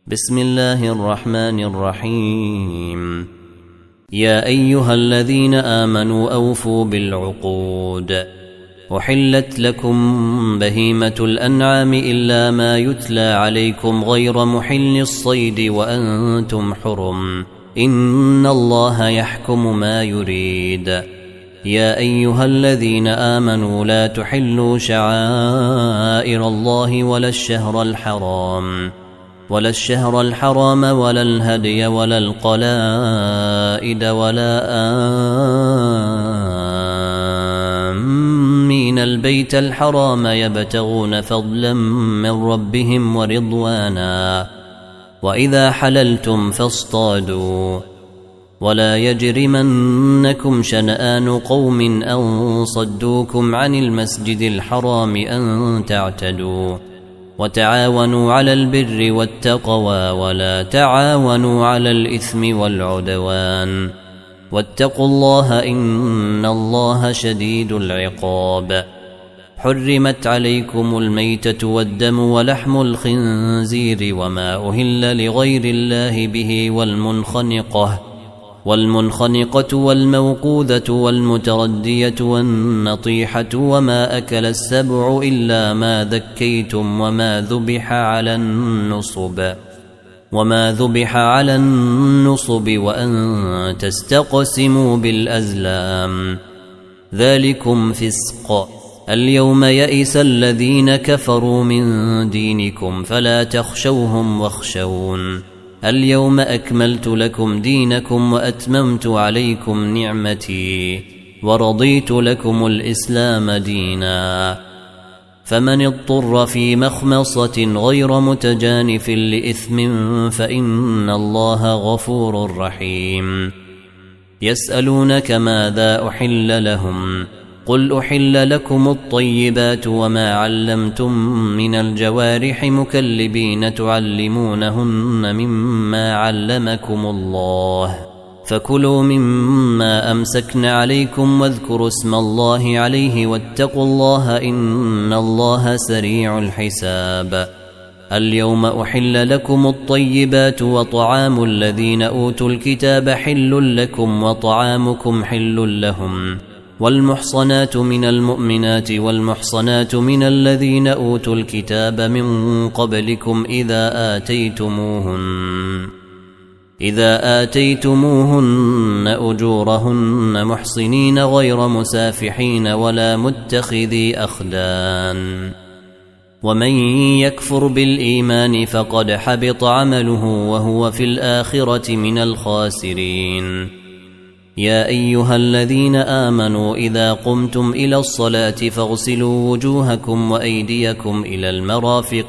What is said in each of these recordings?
بسم الله الرحمن الرحيم. يا أيها الذين آمنوا أوفوا بالعقود. أحلت لكم بهيمة الأنعام إلا ما يتلى عليكم غير محل الصيد وأنتم حرم، إن الله يحكم ما يريد. يا أيها الذين آمنوا لا تحلوا شعائر الله ولا الشهر الحرام ولا الهدي ولا القلائد ولا آمين البيت الحرام يبتغون فضلا من ربهم ورضوانا، وإذا حللتم فاصطادوا، ولا يجرمنكم شنآن قوم أن صدوكم عن المسجد الحرام أن تعتدوا، وتعاونوا على البر والتقوى ولا تعاونوا على الإثم والعدوان، واتقوا الله إن الله شديد العقاب. حرمت عليكم الميتة والدم ولحم الخنزير وما أهل لغير الله به والمنخنقة والموقوذة والمتردية والنطيحة وما أكل السبع إلا ما ذكيتم وما ذبح على النصب وأن تستقسموا بالأزلام، ذلكم فسق. اليوم يئس الذين كفروا من دينكم فلا تخشوهم واخشون. اليوم أكملت لكم دينكم وأتممت عليكم نعمتي ورضيت لكم الإسلام دينا. فمن اضطر في مخمصة غير متجانف لإثم فإن الله غفور رحيم. يسألونك ماذا أحل لهم، قل أحل لكم الطيبات وما علمتم من الجوارح مكلبين تعلمونهن مما علمكم الله، فكلوا مما أمسكن عليكم واذكروا اسم الله عليه واتقوا الله إن الله سريع الحساب. اليوم أحل لكم الطيبات وطعام الذين أوتوا الكتاب حل لكم وطعامكم حل لهم، والمحصنات من المؤمنات والمحصنات من الذين أوتوا الكتاب من قبلكم إذا آتيتموهن أجورهن محصنين غير مسافحين ولا متخذي أخدان، ومن يكفر بالإيمان فقد حبط عمله وهو في الآخرة من الخاسرين. يا أيها الذين آمنوا إذا قمتم إلى الصلاة فاغسلوا وجوهكم وأيديكم إلى المرافق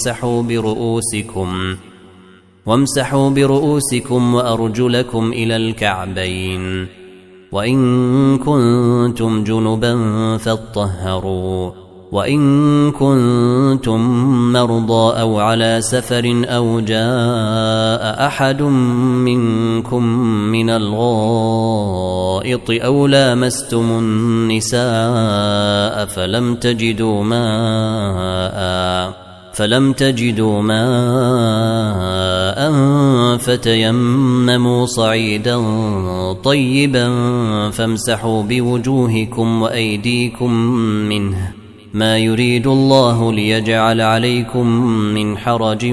وامسحوا برؤوسكم وأرجلكم إلى الكعبين، وإن كنتم جنبا فاطهروا، وإن كنتم مرضى أو على سفر أو جاء أحد منكم من الغائط أو لامستم النساء فلم تجدوا ماء فتيمموا صعيدا طيبا فامسحوا بوجوهكم وأيديكم منه، ما يريد الله ليجعل عليكم من حرج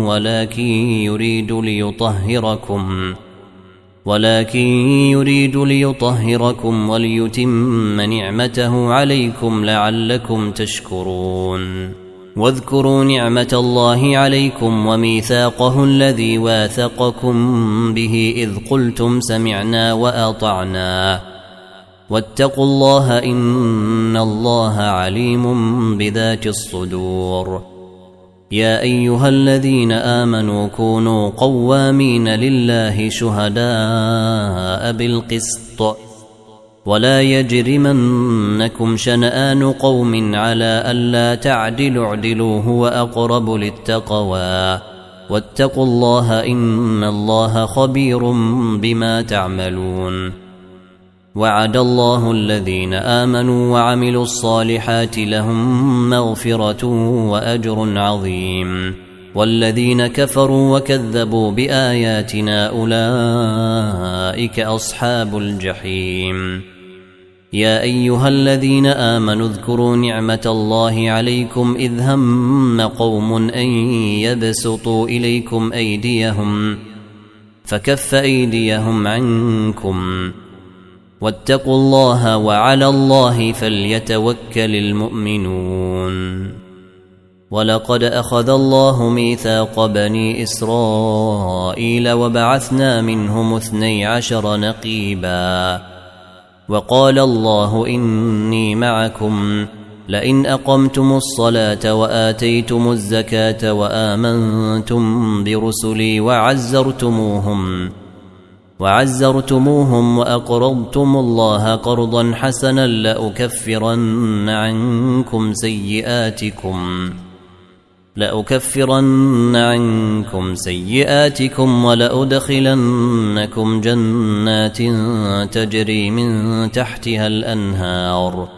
ولكن يريد ليطهركم وليتم نعمته عليكم لعلكم تشكرون. واذكروا نعمة الله عليكم وميثاقه الذي واثقكم به إذ قلتم سمعنا وأطعنا، واتقوا الله إن الله عليم بذات الصدور. يا أيها الذين آمنوا كونوا قوامين لله شهداء بالقسط، ولا يجرمنكم شنآن قوم على ألا تعدلوا اعدلوا هو أقرب للتقوى، واتقوا الله إن الله خبير بما تعملون. وعد الله الذين آمنوا وعملوا الصالحات لهم مغفرة وأجر عظيم. والذين كفروا وكذبوا بآياتنا أولئك أصحاب الجحيم. يا أيها الذين آمنوا اذكروا نعمة الله عليكم إذ هم قوم أن يبسطوا إليكم أيديهم فكف أيديهم عنكم واتقوا الله وعلى الله فليتوكل المؤمنون. ولقد أخذ الله ميثاق بني إسرائيل وبعثنا منهم 12 نقيبا وقال الله إني معكم لئن أقمتم الصلاة وآتيتم الزكاة وآمنتم برسلي وعزرتموهم وأقرضتم الله قرضا حسنا لأكفرن عنكم سيئاتكم ولأدخلنكم جنات تجري من تحتها الأنهار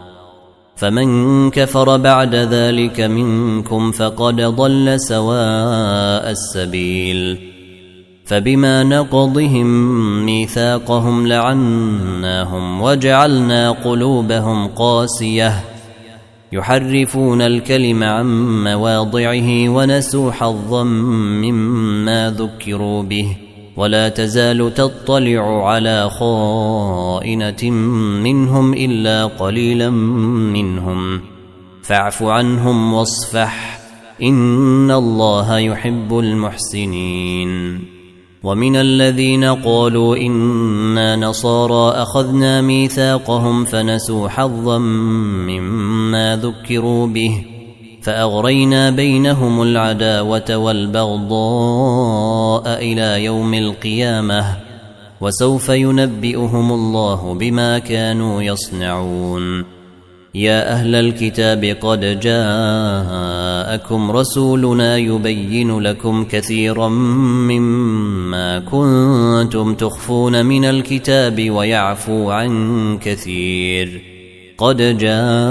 فمن كفر بعد ذلك منكم فقد ضل سواء السبيل. فبما نقضهم ميثاقهم لعناهم وجعلنا قلوبهم قاسية يحرفون الكلم عن مواضعه ونسوا حظا مما ذكروا به ولا تزال تطلع على خائنة منهم إلا قليلا منهم فاعف عنهم واصفح إن الله يحب المحسنين. ومن الذين قالوا إنا نصارى أخذنا ميثاقهم فنسوا حظا مما ذكروا به فأغرينا بينهم العداوة والبغضاء إلى يوم القيامة وسوف ينبئهم الله بما كانوا يصنعون. يا أهل الكتاب قد جاءكم رسولنا يبين لكم كثيرا مما كنتم تخفون من الكتاب ويعفو عن كثير. قد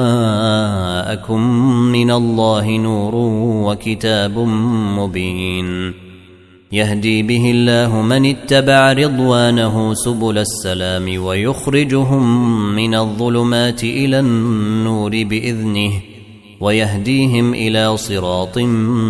جاءكم من الله نور وكتاب مبين يهدي به الله من اتبع رضوانه سبل السلام ويخرجهم من الظلمات إلى النور بإذنه ويهديهم إلى صراط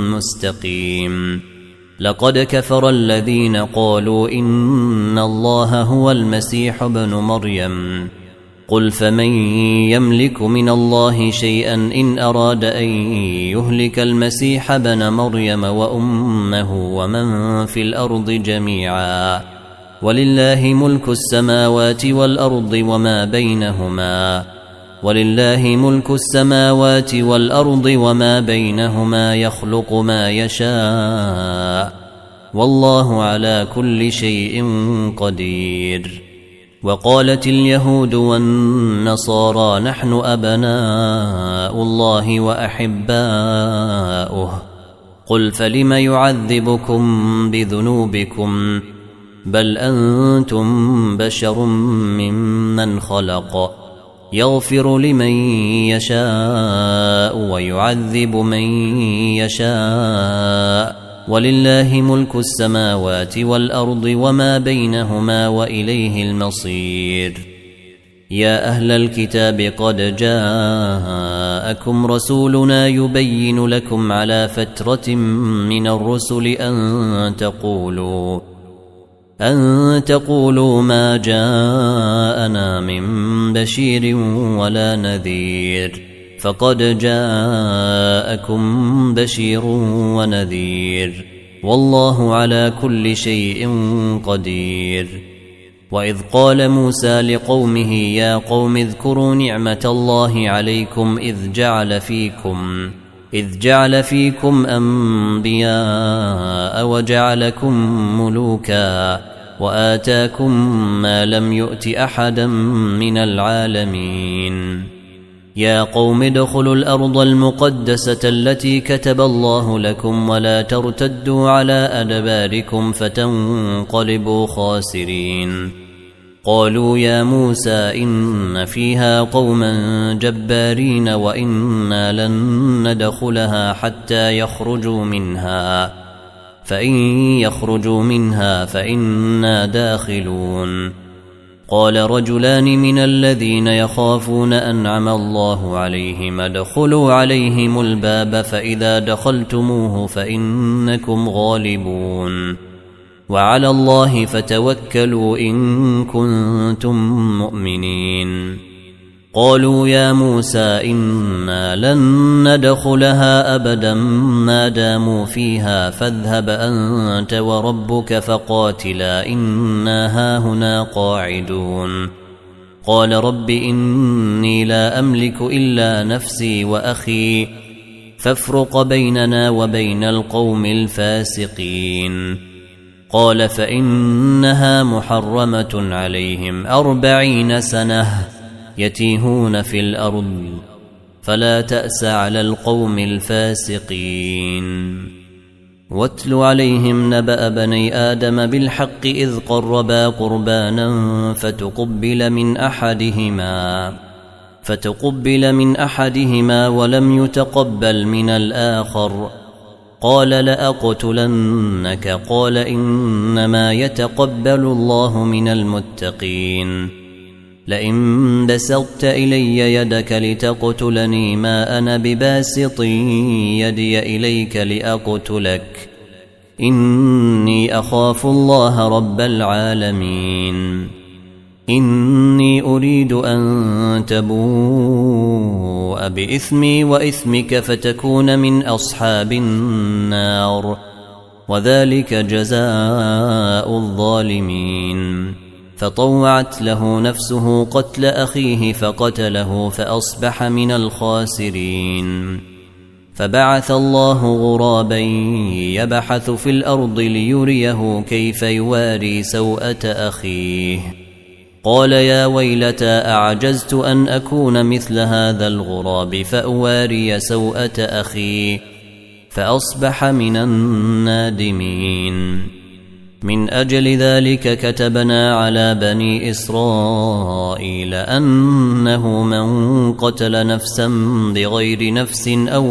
مستقيم. لقد كفر الذين قالوا إن الله هو المسيح ابن مريم قل فمن يملك من الله شيئا إن أراد أن يهلك المسيح ابن مريم وأمه ومن في الأرض جميعا ولله ملك السماوات والأرض وما بينهما يخلق ما يشاء والله على كل شيء قدير. وقالت اليهود والنصارى نحن أبناء الله وأحباؤه قل فلم يعذبكم بذنوبكم بل أنتم بشر ممن خلق يغفر لمن يشاء ويعذب من يشاء ولله ملك السماوات والأرض وما بينهما وإليه المصير. يا أهل الكتاب قد جاءكم رسولنا يبين لكم على فترة من الرسل أن تقولوا ما جاءنا من بشير ولا نذير فقد جاءكم بشير ونذير والله على كل شيء قدير. وإذ قال موسى لقومه يا قوم اذكروا نعمة الله عليكم إذ جعل فيكم أنبياء وجعلكم ملوكا وآتاكم ما لم يؤت أحدا من العالمين. يا قوم ادخلوا الأرض المقدسة التي كتب الله لكم ولا ترتدوا على أدباركم فتنقلبوا خاسرين. قالوا يا موسى إن فيها قوما جبارين وإنا لن ندخلها حتى يخرجوا منها فإن يخرجوا منها فإنا داخلون. قال رجلان من الذين يخافون أنعم الله عليهم ادخلوا عليهم الباب فإذا دخلتموه فإنكم غالبون وعلى الله فتوكلوا إن كنتم مؤمنين. قالوا يا موسى إنا لن ندخلها أبدا ما داموا فيها فاذهب أنت وربك فقاتلا إنا هاهنا قاعدون. قال رب إني لا أملك إلا نفسي وأخي فافرق بيننا وبين القوم الفاسقين. قال فإنها محرمة عليهم 40 سنة يتيهون في الأرض فلا تأس على القوم الفاسقين. واتل عليهم نبأ بني آدم بالحق إذ قربا قربانا فتقبل من أحدهما ولم يتقبل من الآخر قال لأقتلنك قال إنما يتقبل الله من المتقين. لئن بسطت إلي يدك لتقتلني ما أنا بباسط يدي إليك لأقتلك إني أخاف الله رب العالمين. إني أريد أن تبوء بإثمي وإثمك فتكون من أصحاب النار وذلك جزاء الظالمين. فطوعت له نفسه قتل أخيه فقتله فأصبح من الخاسرين. فبعث الله غرابا يبحث في الأرض ليريه كيف يواري سوءة أخيه قال يا ويلتى أعجزت أن أكون مثل هذا الغراب فأواري سوءة أخي فأصبح من النادمين. من أجل ذلك كتبنا على بني إسرائيل أنه من قتل نفسا بغير نفس أو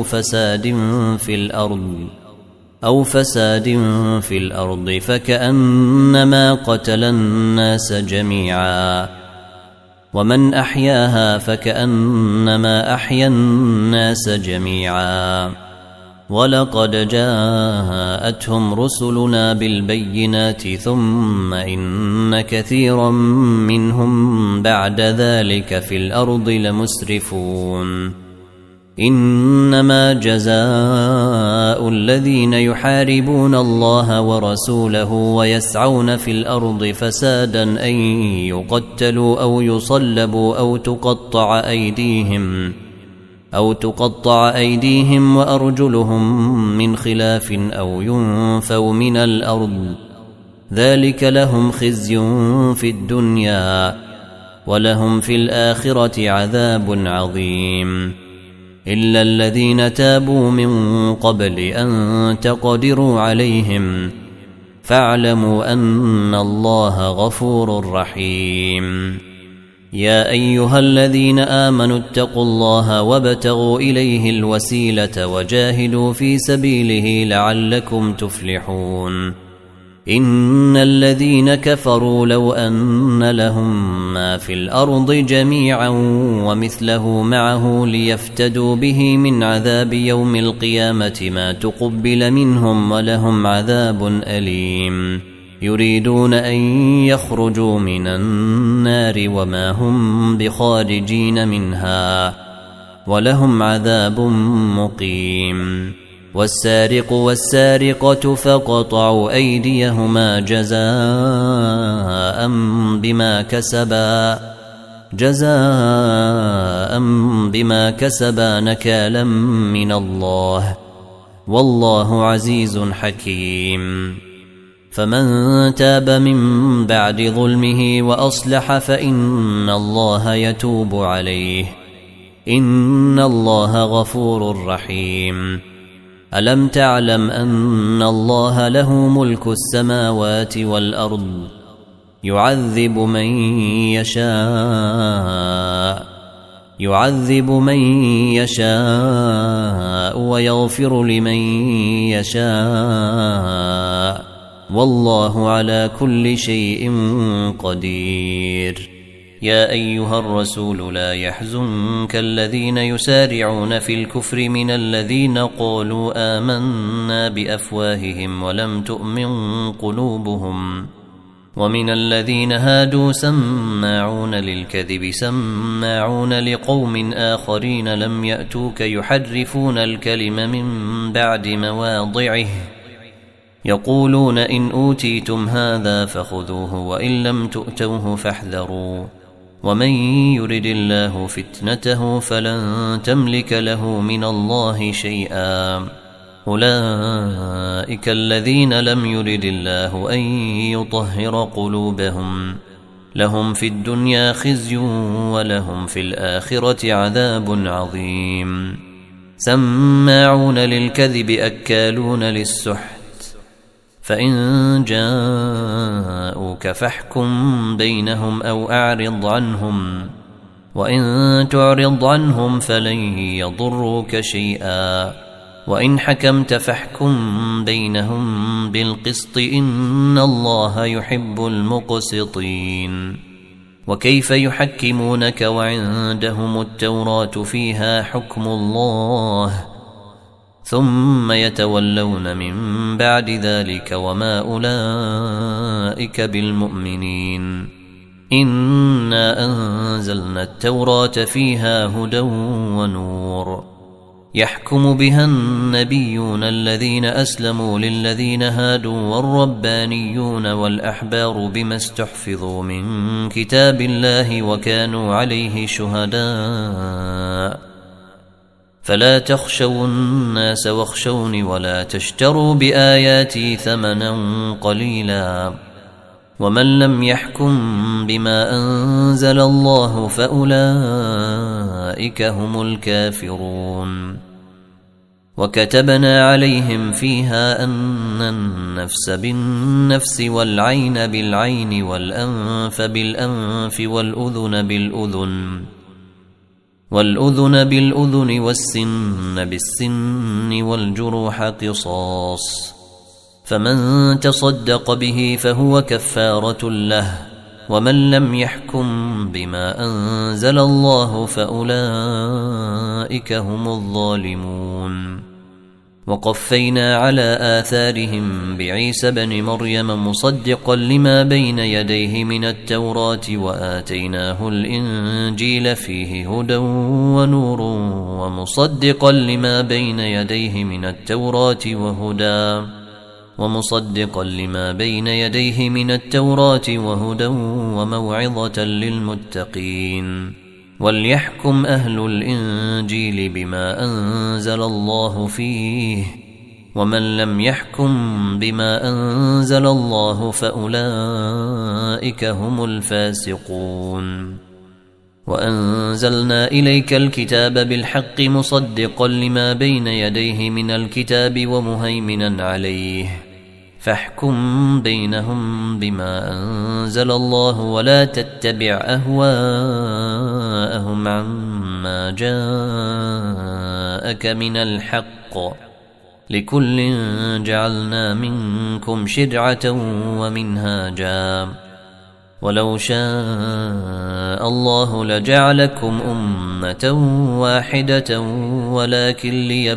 فساد في الأرض فكأنما قتل الناس جميعا ومن أحياها فكأنما أحيا الناس جميعا. ولقد جاءتهم رسلنا بالبينات ثم إن كثيرا منهم بعد ذلك في الأرض لمسرفون. إنما جزاء الذين يحاربون الله ورسوله ويسعون في الأرض فسادا أن يقتلوا أو يصلبوا أو تقطع أيديهم وأرجلهم من خلاف أو ينفوا من الأرض ذلك لهم خزي في الدنيا ولهم في الآخرة عذاب عظيم. إلا الذين تابوا من قبل أن تقدروا عليهم فاعلموا أن الله غفور رحيم. يا أيها الذين آمنوا اتقوا الله وابتغوا إليه الوسيلة وجاهدوا في سبيله لعلكم تفلحون. إن الذين كفروا لو أن لهم ما في الأرض جميعا ومثله معه ليفتدوا به من عذاب يوم القيامة ما تقبل منهم ولهم عذاب أليم. يريدون أن يخرجوا من النار وما هم بخارجين منها ولهم عذاب مقيم. والسارق والسارقة فقطعوا أيديهما جزاء بما كسبا نكالا من الله والله عزيز حكيم. فمن تاب من بعد ظلمه وأصلح فإن الله يتوب عليه إن الله غفور رحيم. ألم تعلم أن الله له ملك السماوات والأرض يعذب من يشاء يعذب من يشاء ويغفر لمن يشاء والله على كل شيء قدير. يا أيها الرسول لا يحزنك الذين يسارعون في الكفر من الذين قالوا آمنا بأفواههم ولم تؤمن قلوبهم ومن الذين هادوا سماعون للكذب سماعون لقوم آخرين لم يأتوك يحرفون الكلم من بعد مواضعه يقولون إن أوتيتم هذا فخذوه وإن لم تؤتوه فاحذروا ومن يرد الله فتنته فلن تملك له من الله شيئا أولئك الذين لم يرد الله أن يطهر قلوبهم لهم في الدنيا خزي ولهم في الآخرة عذاب عظيم. سماعون للكذب أكالون للسحت فإن جاءوك فاحكم بينهم أو أعرض عنهم وإن تعرض عنهم فلن يضروك شيئا وإن حكمت فاحكم بينهم بالقسط إن الله يحب المقسطين. وكيف يحكمونك وعندهم التوراة فيها حكم الله ثم يتولون من بعد ذلك وما أولئك بالمؤمنين. إنا أنزلنا التوراة فيها هدى ونور يحكم بها النبيون الذين أسلموا للذين هادوا والربانيون والأحبار بما استحفظوا من كتاب الله وكانوا عليه شهداء فلا تخشوا الناس واخشوني ولا تشتروا بآياتي ثمنا قليلا ومن لم يحكم بما أنزل الله فأولئك هم الكافرون. وكتبنا عليهم فيها أن النفس بالنفس والعين بالعين والأنف بالأنف والأذن بالأذن والسن بالسن والجروح قصاص فمن تصدق به فهو كفارة له ومن لم يحكم بما أنزل الله فأولئك هم الظالمون. وقفينا على آثارهم بعيسى بن مريم مصدقا لما بين يديه من التوراة وآتيناه الإنجيل فيه هدى ونور ومصدقا لما بين يديه من التوراة وهدى وموعظة للمتقين. وليحكم أهل الإنجيل بما أنزل الله فيه ومن لم يحكم بما أنزل الله فأولئك هم الفاسقون. وأنزلنا إليك الكتاب بالحق مصدقا لما بين يديه من الكتاب ومهيمنا عليه فاحكم بينهم بما أنزل الله ولا تتبع أهواءهم عما جاءك من الحق لكل جعلنا منكم شرعة ومنهاجا ولو شاء الله لجعلكم أمة واحدة ولكن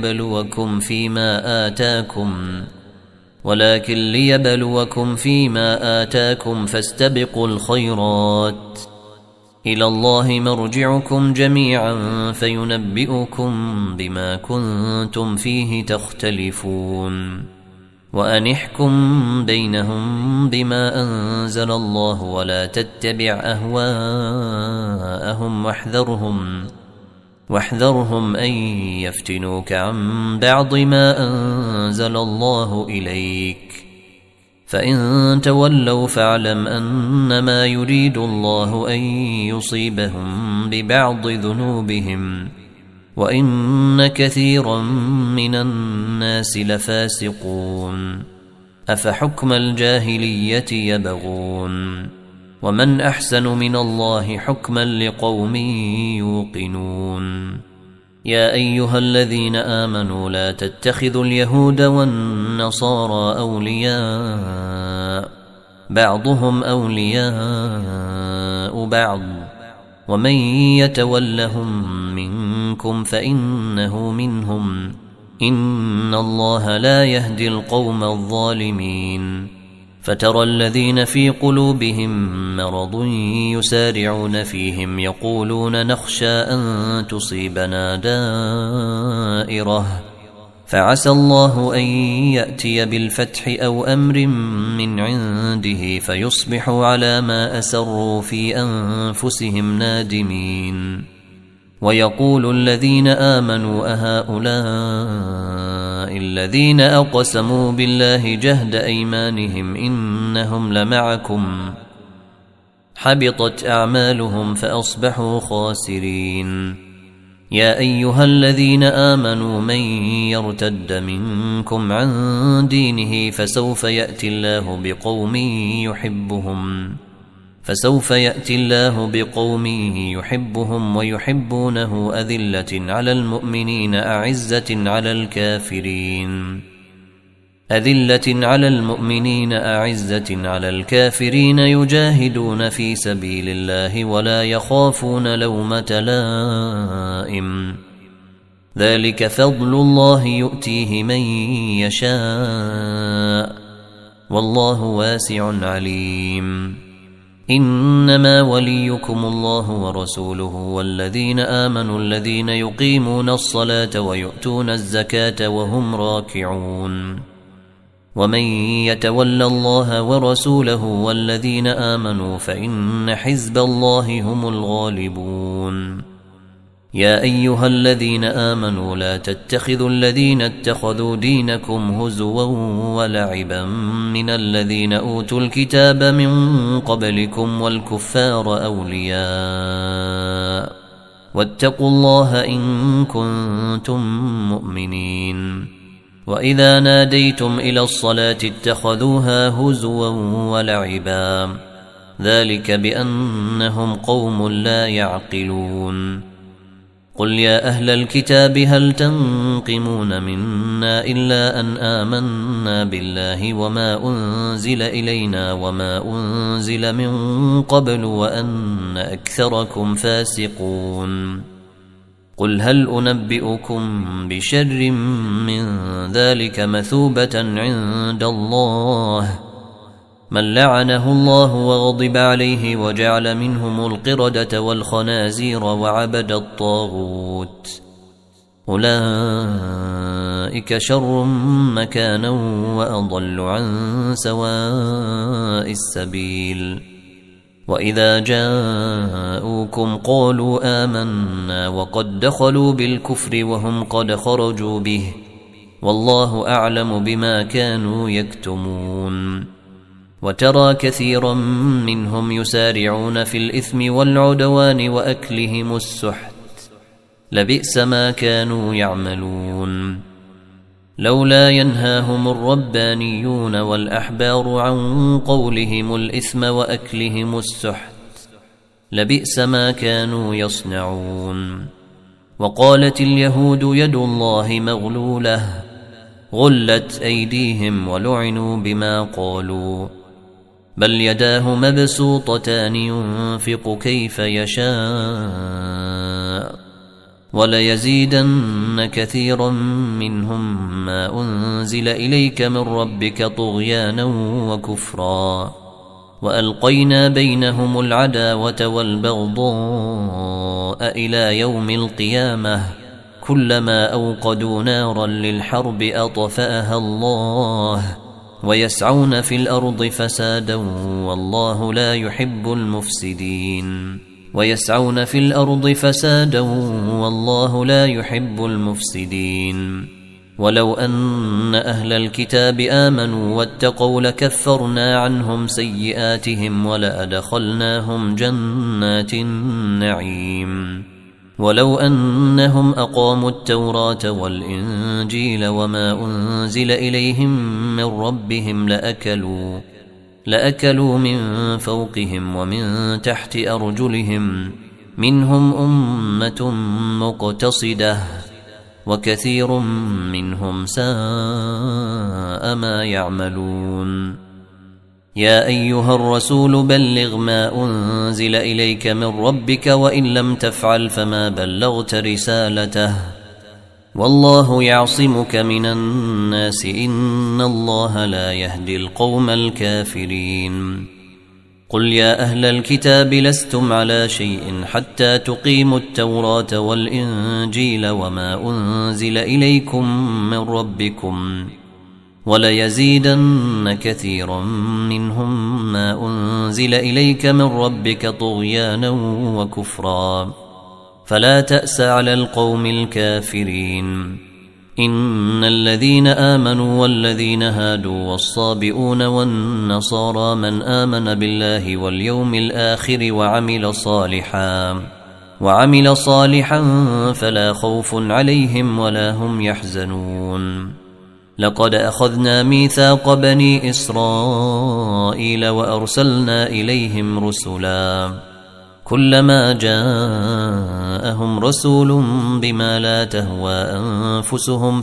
ليبلوكم فيما آتاكم فاستبقوا الخيرات إلى الله مرجعكم جميعا فينبئكم بما كنتم فيه تختلفون. وأن احكم بينهم بما أنزل الله ولا تتبع أهواءهم واحذرهم أن يفتنوك عن بعض ما أنزل الله إليك فإن تولوا فاعلم أنما يريد الله أن يصيبهم ببعض ذنوبهم وإن كثيرا من الناس لفاسقون. أفحكم الجاهلية يبغون ومن أحسن من الله حكما لقوم يوقنون يا أيها الذين آمنوا لا تتخذوا اليهود والنصارى أولياء بعضهم أولياء بعض ومن يتولهم منكم فإنه منهم إن الله لا يهدي القوم الظالمين فترى الذين في قلوبهم مرض يسارعون فيهم يقولون نخشى أن تصيبنا دائرة فعسى الله أن يأتي بالفتح أو أمر من عنده فيصبحوا على ما أسروا في أنفسهم نادمين ويقول الذين آمنوا أهؤلاء الذين أقسموا بالله جهد أيمانهم إنهم لمعكم حبطت أعمالهم فأصبحوا خاسرين يا أيها الذين آمنوا من يرتد منكم عن دينه فسوف يأتي الله بقوم يحبهم ويحبونه أذلة على المؤمنين أعزة على الكافرين يجاهدون في سبيل الله ولا يخافون لومة لائم ذلك فضل الله يؤتيه من يشاء والله واسع عليم إنما وليكم الله ورسوله والذين آمنوا الذين يقيمون الصلاة ويؤتون الزكاة وهم راكعون ومن يتول الله ورسوله والذين آمنوا فإن حزب الله هم الغالبون يا أيها الذين آمنوا لا تتخذوا الذين اتخذوا دينكم هزوا ولعبا من الذين أوتوا الكتاب من قبلكم والكفار أولياء واتقوا الله إن كنتم مؤمنين وإذا ناديتم إلى الصلاة اتخذوها هزوا ولعبا ذلك بأنهم قوم لا يعقلون قل يا أهل الكتاب هل تنقمون منا إلا أن آمنا بالله وما أنزل إلينا وما أنزل من قبل وأن أكثركم فاسقون قل هل أنبئكم بشر من ذلك مثوبة عند الله من لعنه الله وغضب عليه وجعل منهم القردة والخنازير وعبد الطاغوت أولئك شر مكانا وأضل عن سواء السبيل وإذا جاءوكم قالوا آمنا وقد دخلوا بالكفر وهم قد خرجوا به والله أعلم بما كانوا يكتمون وترى كثيرا منهم يسارعون في الإثم والعدوان وأكلهم السحت لبئس ما كانوا يعملون لولا ينهاهم الربانيون والأحبار عن قولهم الإثم وأكلهم السحت لبئس ما كانوا يصنعون وقالت اليهود يد الله مغلولة غلت أيديهم ولعنوا بما قالوا بل يداه مبسوطتان ينفق كيف يشاء وليزيدن كثيرا منهم ما أنزل إليك من ربك طغيانا وكفرا وألقينا بينهم العداوة والبغضاء إلى يوم القيامة كلما أوقدوا نارا للحرب أطفأها الله ويسعون في الأرض فسادا والله لا يحب المفسدين ولو أن أهل الكتاب آمنوا واتقوا لكفرنا عنهم سيئاتهم ولأدخلناهم جنات النعيم ولو أنهم أقاموا التوراة والإنجيل وما أنزل إليهم من ربهم لأكلوا من فوقهم ومن تحت أرجلهم منهم أمة مقتصدة وكثير منهم ساء ما يعملون. يا أيها الرسول بلغ ما أنزل إليك من ربك وإن لم تفعل فما بلغت رسالته والله يعصمك من الناس إن الله لا يهدي القوم الكافرين. قل يا أهل الكتاب لستم على شيء حتى تقيموا التوراة والإنجيل وما أنزل إليكم من ربكم وليزيدن كثيرا منهم ما أنزل إليك من ربك طغيانا وكفرا فلا تأس على القوم الكافرين. إن الذين آمنوا والذين هادوا والصابئون والنصارى من آمن بالله واليوم الآخر وعمل صالحا فلا خوف عليهم ولا هم يحزنون. لقد أخذنا ميثاق بني إسرائيل وأرسلنا إليهم رسلا كلما جاءهم رسول بما لا تهوى أنفسهم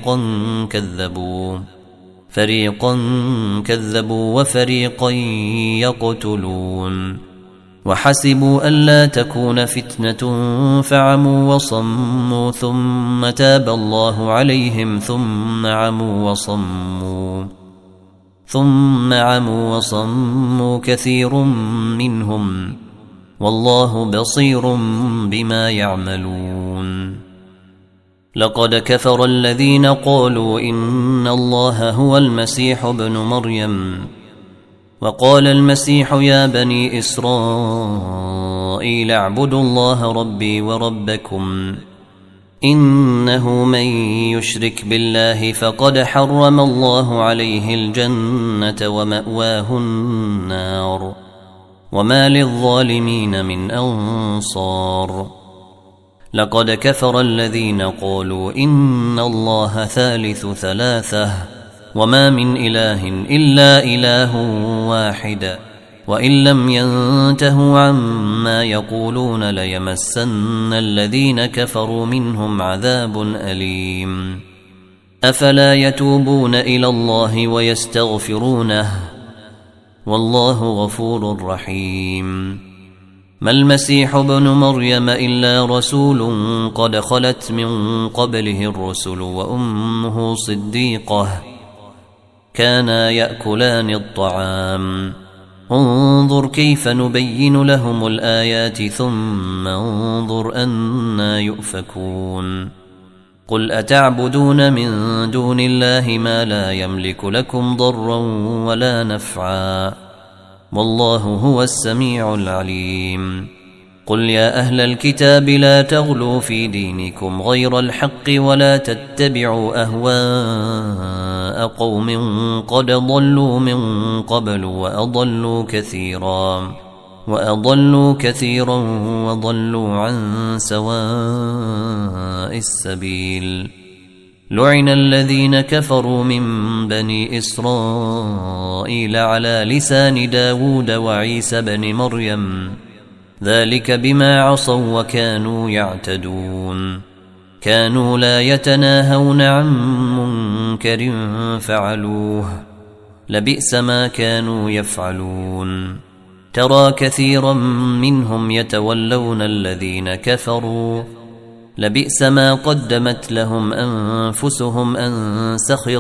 فريقا كذبوا وفريقا يقتلون وحسبوا ألا تكون فتنة فعموا وصموا ثم تاب الله عليهم ثم عموا وصموا كثير منهم والله بصير بما يعملون. لقد كفر الذين قالوا إن الله هو المسيح ابن مريم وقال المسيح يا بني إسرائيل اعبدوا الله ربي وربكم إنه من يشرك بالله فقد حرم الله عليه الجنة ومأواه النار وما للظالمين من أنصار. لقد كفر الذين قالوا إن الله ثالث ثلاثة وما من إله إلا إله واحد وإن لم ينتهوا عما يقولون ليمسن الذين كفروا منهم عذاب أليم. أفلا يتوبون إلى الله ويستغفرونه والله غفور رحيم. ما المسيح ابن مريم إلا رسول قد خلت من قبله الرسل وأمه صديقة كانا يأكلان الطعام انظر كيف نبين لهم الآيات ثم انظر أنا يؤفكون. قل أتعبدون من دون الله ما لا يملك لكم ضرا ولا نفعا والله هو السميع العليم. قل يا أهل الكتاب لا تغلوا في دينكم غير الحق ولا تتبعوا أهواء قوم قد ضلوا من قبل وأضلوا كثيرا وضلوا عن سواء السبيل. لعن الذين كفروا من بني إسرائيل على لسان داود وعيسى بن مريم ذلك بما عصوا وكانوا يعتدون. كانوا لا يتناهون عن منكر فعلوه لبئس ما كانوا يفعلون. ترى كثيرا منهم يتولون الذين كفروا لبئس ما قدمت لهم أنفسهم أن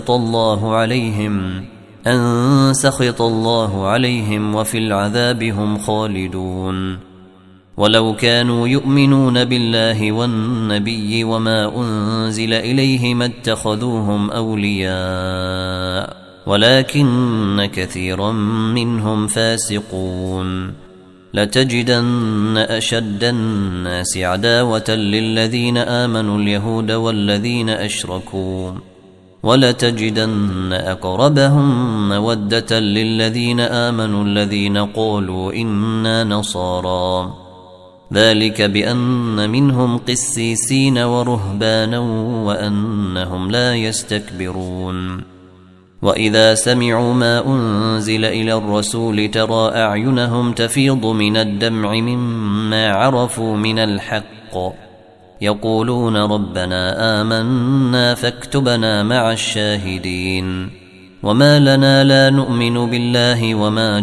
سخط الله عليهم وفي العذاب هم خالدون. ولو كانوا يؤمنون بالله والنبي وما أنزل إليه ما اتخذوهم أولياء ولكن كثيرا منهم فاسقون. لتجدن أشد الناس عداوة للذين آمنوا اليهود والذين أشركوا ولتجدن أقربهم مودة للذين آمنوا الذين قالوا إنا نصارى ذلك بأن منهم قسيسين ورهبانا وأنهم لا يستكبرون. وإذا سمعوا ما أنزل إلى الرسول ترى أعينهم تفيض من الدمع مما عرفوا من الحق يقولون ربنا آمنا فاكتبنا مع الشاهدين وما لنا لا نؤمن بالله وما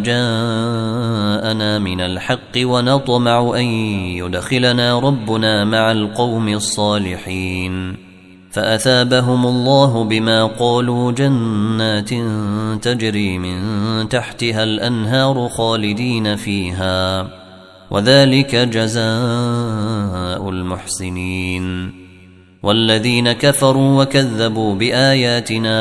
جاءنا من الحق ونطمع أن يدخلنا ربنا مع القوم الصالحين فأثابهم الله بما قالوا جنات تجري من تحتها الأنهار خالدين فيها وذلك جزاء المحسنين والذين كفروا وكذبوا بآياتنا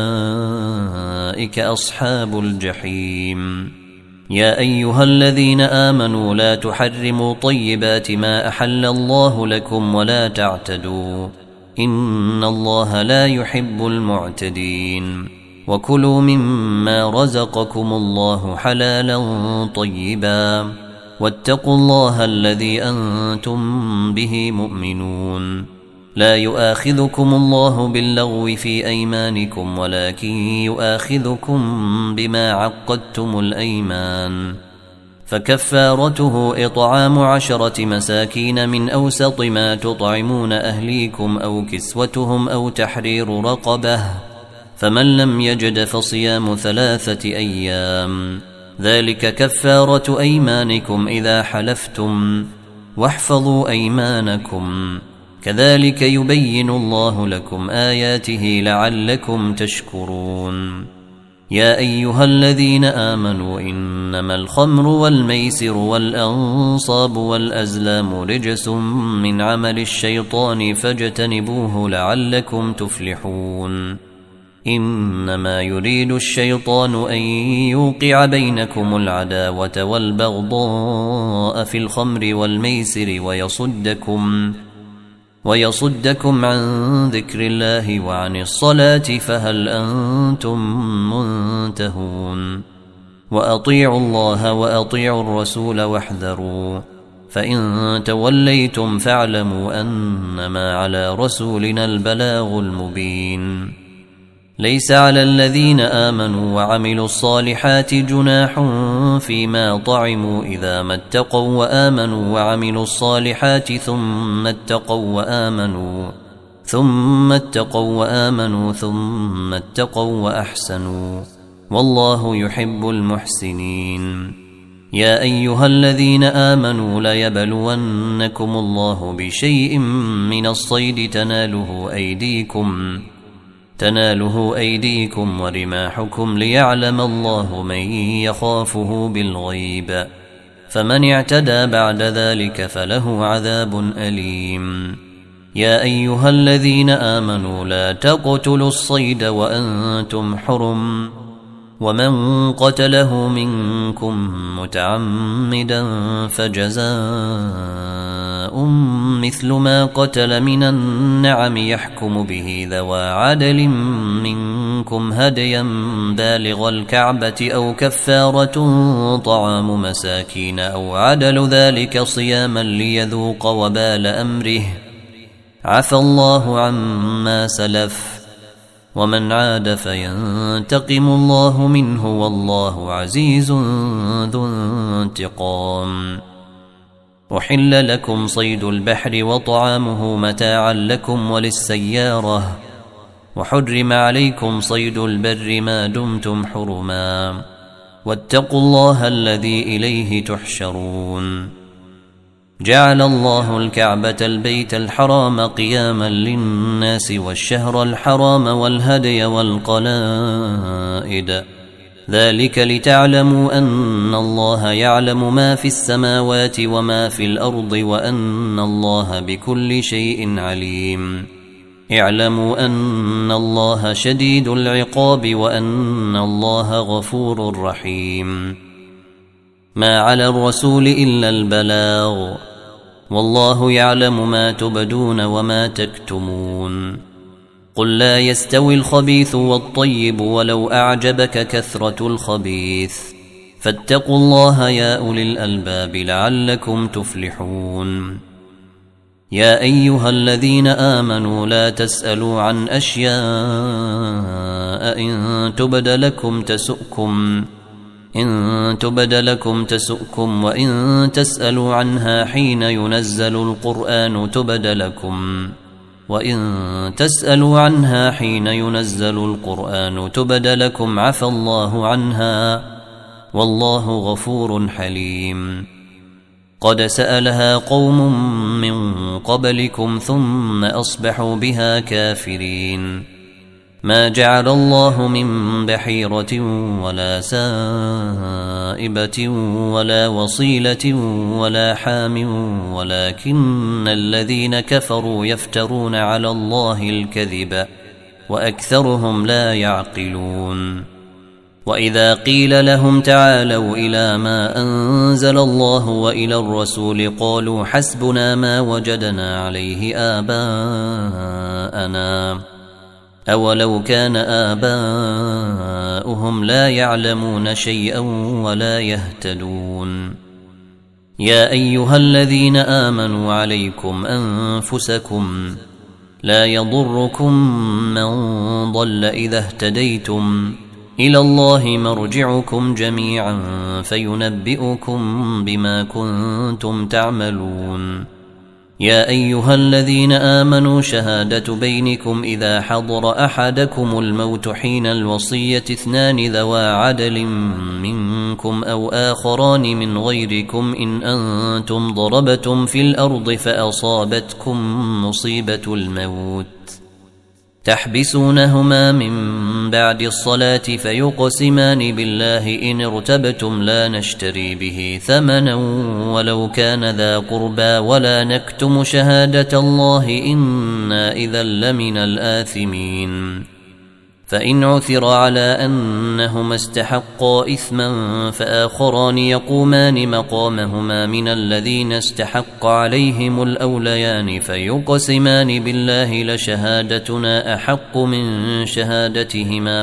أولئك أصحاب الجحيم يا أيها الذين آمنوا لا تحرموا طيبات ما أحل الله لكم ولا تعتدوا إن الله لا يحب المعتدين وكلوا مما رزقكم الله حلالا طيبا واتقوا الله الذي أنتم به مؤمنون لا يؤاخذكم الله باللغو في أيمانكم ولكن يؤاخذكم بما عقدتم الأيمان فكفارته إطعام 10 مساكين من أوسط ما تطعمون أهليكم أو كسوتهم أو تحرير رقبة فمن لم يجد فصيام 3 أيام ذلك كفارة أيمانكم إذا حلفتم واحفظوا أيمانكم كذلك يبين الله لكم آياته لعلكم تشكرون يا أيها الذين آمنوا إنما الخمر والميسر والأنصاب والأزلام رجس من عمل الشيطان فاجتنبوه لعلكم تفلحون إنما يريد الشيطان أن يوقع بينكم العداوة والبغضاء في الخمر والميسر ويصدكم عن ذكر الله وعن الصلاة فهل أنتم منتهون وأطيعوا الله وأطيعوا الرسول واحذروا فإن توليتم فاعلموا أنما على رسولنا البلاغ المبين ليس على الذين آمنوا وعملوا الصالحات جناح فيما طعموا إذا ما اتقوا وآمنوا وعملوا الصالحات ثم اتقوا وآمنوا ثم اتقوا وأحسنوا والله يحب المحسنين يا أيها الذين آمنوا ليبلونكم الله بشيء من الصيد تناله أيديكم ورماحكم ليعلم الله من يخافه بالغيب فمن اعتدى بعد ذلك فله عذاب أليم يا أيها الذين آمنوا لا تقتلوا الصيد وأنتم حرم ومن قتله منكم متعمدا فجزاء مثل ما قتل من النعم يحكم به ذوى عدل منكم هديا بالغ الكعبة أو كفارة طعام مساكين أو عدل ذلك صياما ليذوق وبال أمره عفى الله عما سلف ومن عاد فينتقم الله منه والله عزيز ذو انتقام أحل لكم صيد البحر وطعامه متاعا لكم وللسيارة وحرم عليكم صيد البر ما دمتم حرما واتقوا الله الذي إليه تحشرون جعل الله الكعبة البيت الحرام قياما للناس والشهر الحرام والهدي والقلائد ذلك لتعلموا أن الله يعلم ما في السماوات وما في الأرض وأن الله بكل شيء عليم اعلموا أن الله شديد العقاب وأن الله غفور رحيم ما على الرسول إلا البلاغ والله يعلم ما تبدون وما تكتمون قل لا يستوي الخبيث والطيب ولو أعجبك كثرة الخبيث فاتقوا الله يا أولي الألباب لعلكم تفلحون يا أيها الذين آمنوا لا تسألوا عن أشياء إن تبد لكم تسؤكم وإن تسألوا عنها حين ينزل القرآن تبد لكم عفى الله عنها والله غفور حليم. قد سألها قوم من قبلكم ثم أصبحوا بها كافرين. ما جعل الله من بحيرة ولا سائبة ولا وصيلة ولا حام ولكن الذين كفروا يفترون على الله الكذب وأكثرهم لا يعقلون. وإذا قيل لهم تعالوا إلى ما أنزل الله وإلى الرسول قالوا حسبنا ما وجدنا عليه آباءنا أولو كان آباؤهم لا يعلمون شيئا ولا يهتدون. يا أيها الذين آمنوا عليكم أنفسكم لا يضركم من ضل إذا اهتديتم إلى الله مرجعكم جميعا فينبئكم بما كنتم تعملون. يا أيها الذين آمنوا شهادة بينكم إذا حضر أحدكم الموت حين الوصية 2 ذوى عدل منكم أو آخران من غيركم إن أنتم ضربتم في الأرض فأصابتكم مصيبة الموت تحبسونهما من بعد الصلاة فيقسمان بالله إن ارتبتم لا نشتري به ثمنا ولو كان ذا قربى ولا نكتم شهادة الله إنا إذا لمن الآثمين. فإن عثر على أنهما استحقا إثما فآخران يقومان مقامهما من الذين استحق عليهم الأوليان فيقسمان بالله لشهادتنا أحق من شهادتهما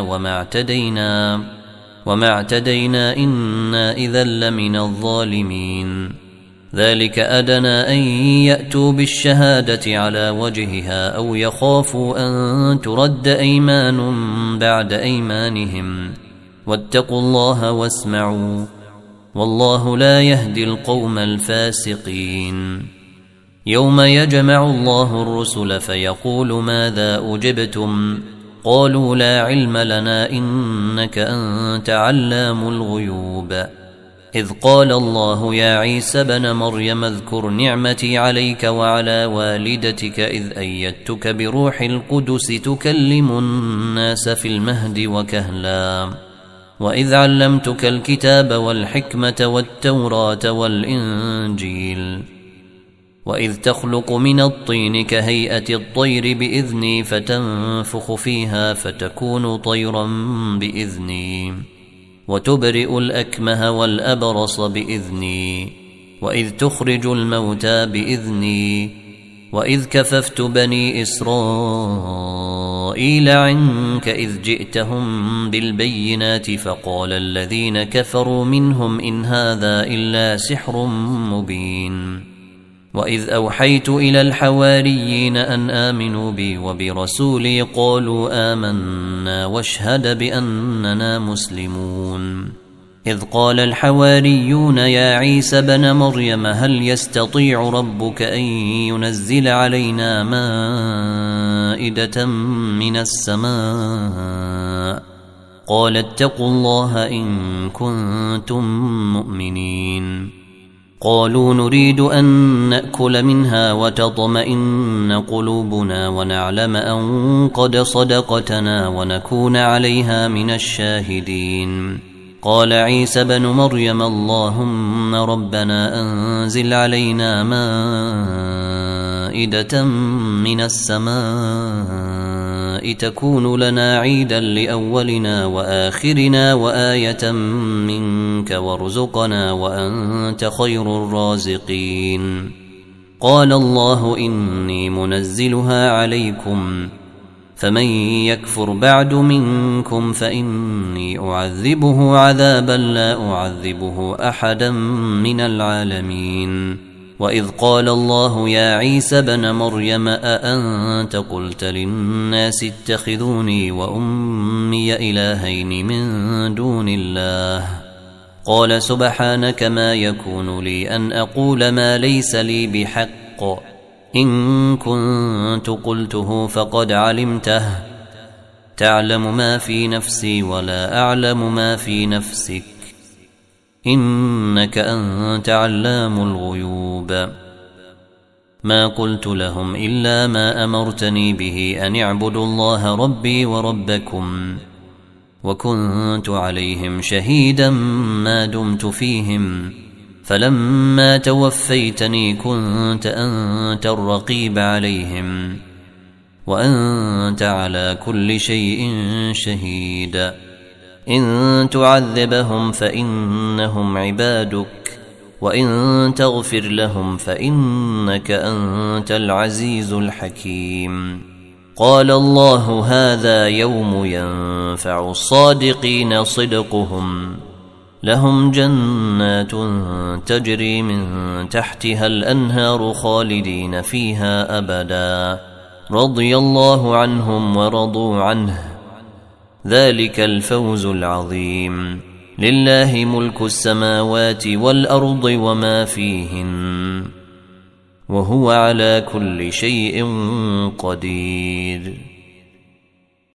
وما اعتدينا إنا إذا لمن الظالمين. ذلك أدنى أن يأتوا بالشهادة على وجهها أو يخافوا أن ترد أيمان بعد أيمانهم واتقوا الله واسمعوا والله لا يهدي القوم الفاسقين. يوم يجمع الله الرسل فيقول ماذا أجبتم قالوا لا علم لنا إنك أنت علام الغيوب. إذ قال الله يا عيسى بن مريم اذكر نعمتي عليك وعلى والدتك إذ أيدتك بروح القدس تكلم الناس في المهد وكهلا وإذ علمتك الكتاب والحكمة والتوراة والإنجيل وإذ تخلق من الطين كهيئة الطير بإذني فتنفخ فيها فتكون طيرا بإذني وتبرئ الأكمه والأبرص بإذني وإذ تخرج الموتى بإذني وإذ كففت بني إسرائيل عنك إذ جئتهم بالبينات فقال الذين كفروا منهم إن هذا إلا سحر مبين. وإذ أوحيت إلى الحواريين أن آمنوا بي وبرسولي قالوا آمنا واشهد بأننا مسلمون. إذ قال الحواريون يا عيسى بن مريم هل يستطيع ربك أن ينزل علينا مائدة من السماء قال اتقوا الله إن كنتم مؤمنين. قالوا نريد أن نأكل منها وتطمئن قلوبنا ونعلم أن قد صدقتنا ونكون عليها من الشاهدين. قال عيسى بن مريم اللهم ربنا أنزل علينا مائدة من السماء تكون لنا عيدا لأولنا وآخرنا وآية منك وارزقنا وأنت خير الرازقين. قال الله إني منزلها عليكم فمن يكفر بعد منكم فإني أعذبه عذابا لا أعذبه أحدا من العالمين وإذ قال الله يا عيسى ابن مريم أأنت قلت للناس اتخذوني وأمي إلهين من دون الله قال سبحانك ما يكون لي أن أقول ما ليس لي بحق إن كنت قلته فقد علمته تعلم ما في نفسي ولا أعلم ما في نفسك إنك أنت علام الغيوب ما قلت لهم إلا ما أمرتني به أن اعبدوا الله ربي وربكم وكنت عليهم شهيدا ما دمت فيهم فلما توفيتني كنت أنت الرقيب عليهم وأنت على كل شيء شهيد إن تعذبهم فإنهم عبادك وإن تغفر لهم فإنك أنت العزيز الحكيم قال الله هذا يوم ينفع الصادقين صدقهم لهم جنات تجري من تحتها الأنهار خالدين فيها أبدا رضي الله عنهم ورضوا عنه ذلك الفوز العظيم لله ملك السماوات والأرض وما فيهن وهو على كل شيء قدير